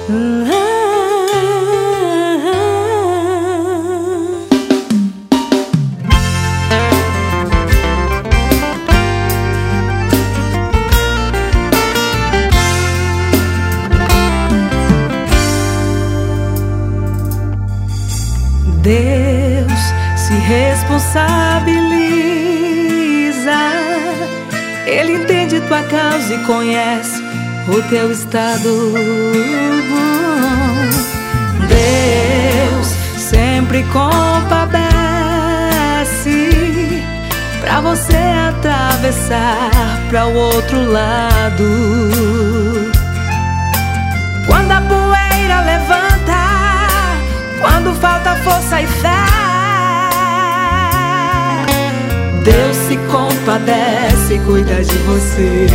Deus se responsabiliza, Ele entende tua causa e conhece o teu estado. Deus sempre compadece pra você atravessar pra o outro lado. Quando a poeira levanta, quando falta força e fé, Deus se compadece e cuida de você.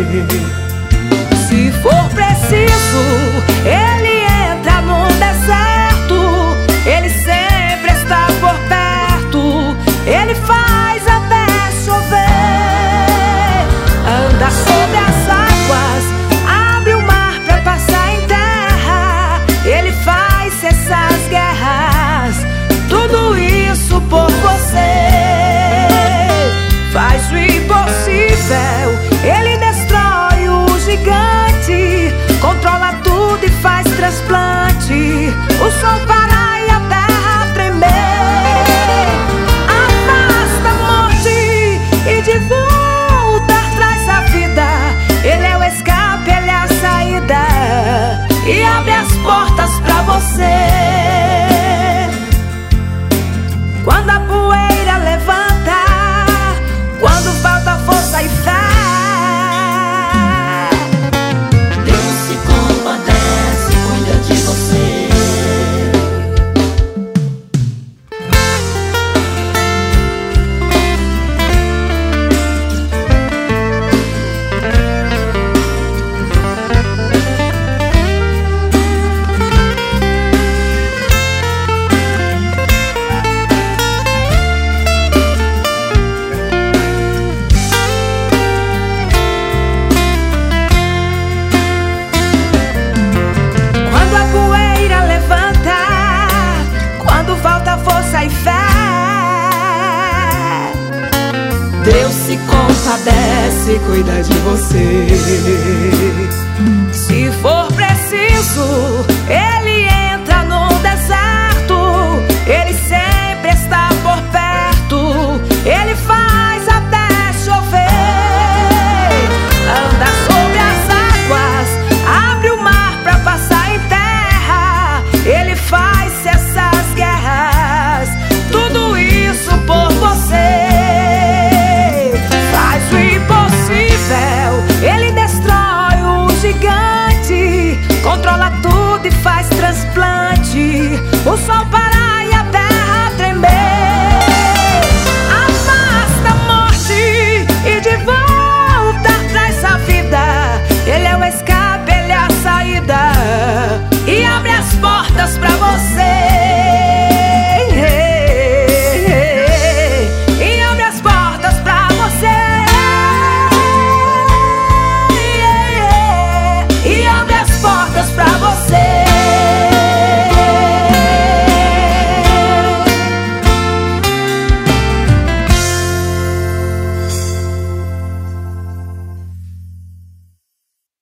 Se for preciso, Ele entra no deserto, Ele sempre está por perto, Ele faz até chover, anda sobre as águas, abre o mar pra passar em terra, Ele faz cessar as guerras, tudo isso por você. Faz o impossível, Ele destrói o gigante, controla tudo e faz transplante, o sol parar e a terra tremer, afasta a morte e de volta traz a vida. Ele é o escape, Ele é a saída e abre as portas pra você. Quando a poeira levanta, quando falta força e fé, Deus se compadece, cuida de você. força e fé, Deus se compadece e cuida de você. Se for preciso, Ele